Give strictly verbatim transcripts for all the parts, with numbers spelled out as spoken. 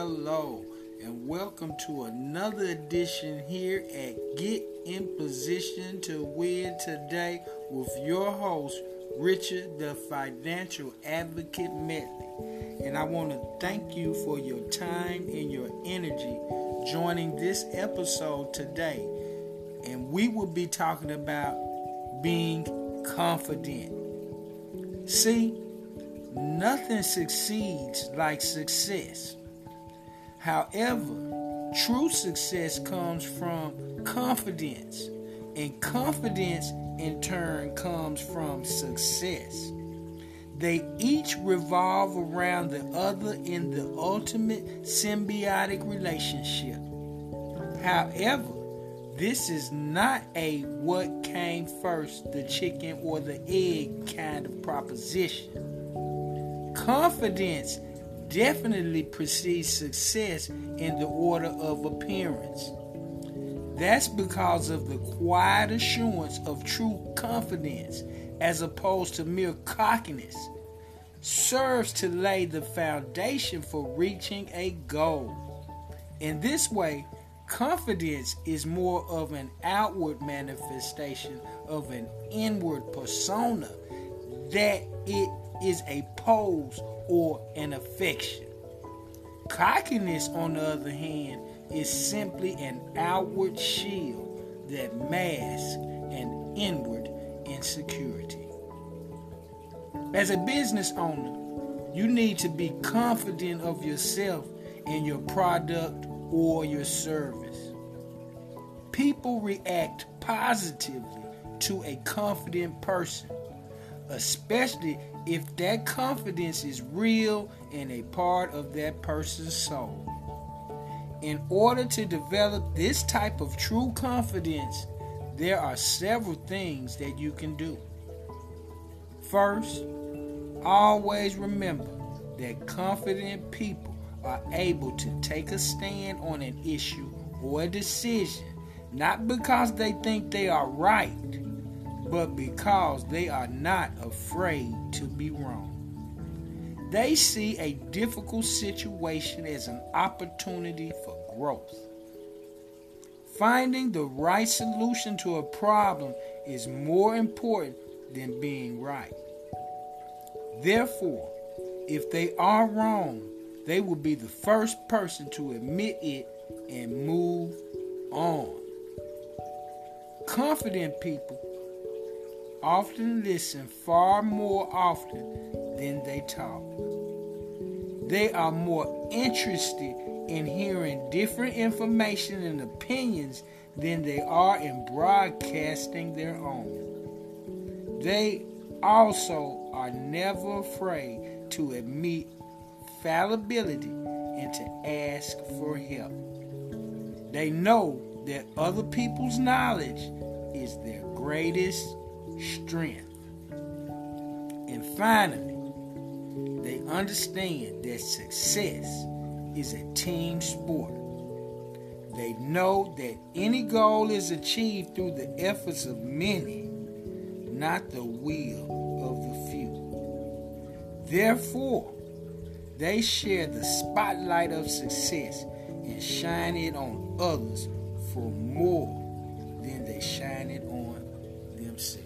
hello, and welcome to another edition here at Get in Position to Win Today with your host, Richard the Financial Advocate Medley. And I want to thank you for your time and your energy joining this episode today. And we will be talking about being confident. See, nothing succeeds like success. However, true success comes from confidence, and confidence in turn comes from success. They each revolve around the other in the ultimate symbiotic relationship. However, this is not a what came first, the chicken or the egg kind of proposition. Confidence definitely precedes success in the order of appearance. That's because of the quiet assurance of true confidence, as opposed to mere cockiness, serves to lay the foundation for reaching a goal. In this way, confidence is more of an outward manifestation of an inward persona that it is a pose or an affection. Cockiness, on the other hand, is simply an outward shield that masks an inward insecurity. As a business owner, you need to be confident of yourself and your product or your service. People react positively to a confident person, especially if that confidence is real and a part of that person's soul. In order to develop this type of true confidence, there are several things that you can do. First, always remember that confident people are able to take a stand on an issue or a decision, not because they think they are right, but because they are not afraid to be wrong. They see a difficult situation as an opportunity for growth. Finding the right solution to a problem is more important than being right. Therefore, if they are wrong, they will be the first person to admit it and move on. Confident people often listen far more often than they talk. They are more interested in hearing different information and opinions than they are in broadcasting their own. They also are never afraid to admit fallibility and to ask for help. They know that other people's knowledge is their greatest strength. And finally, they understand that success is a team sport. They know that any goal is achieved through the efforts of many, not the will of the few. Therefore, they share the spotlight of success and shine it on others for more than they shine it on themselves.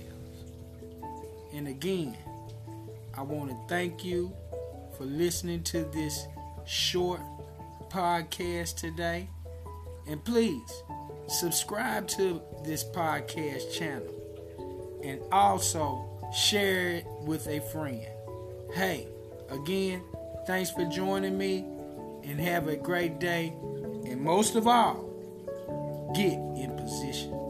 And again, I want to thank you for listening to this short podcast today. And please subscribe to this podcast channel and also share it with a friend. Hey, again, thanks for joining me and have a great day. And most of all, get in position.